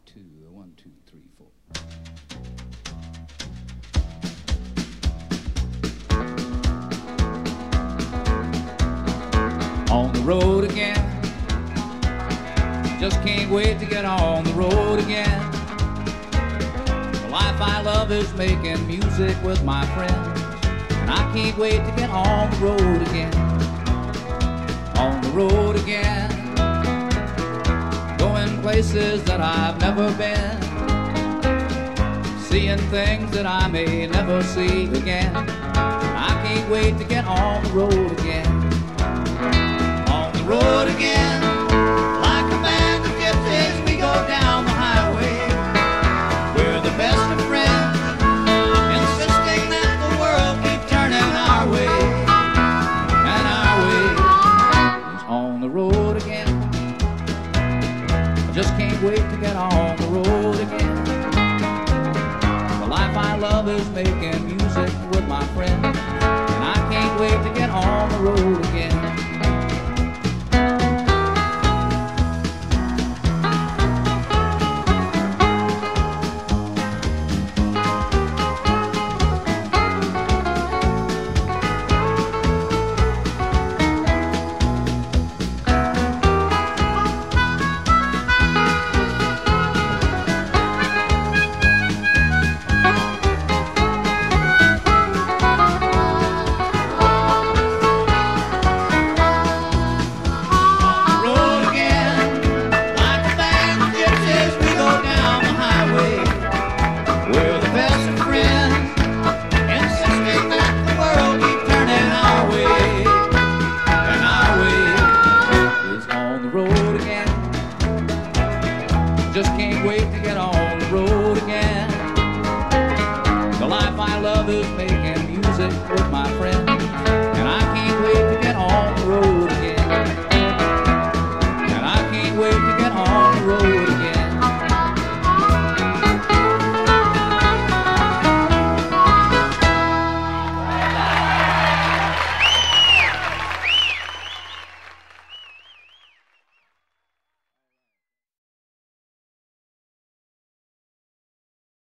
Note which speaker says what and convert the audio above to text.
Speaker 1: two, one, two, three, four. On the road again, just can't wait to get on the road again. The life I love is making music with my friends, and I can't wait to get on the road again. On the road again, going places that I've never been, seeing things that I may never see again. I can't wait to get on the road again. On the road again, like a band of gypsies, we go down the highway. We're the best of friends, insisting that the world keep turning our way. And our way is on the road again. I just can't wait to get on the road again. The life I love is making music with my friends, and I can't wait to get on the road again. Just can't wait to get on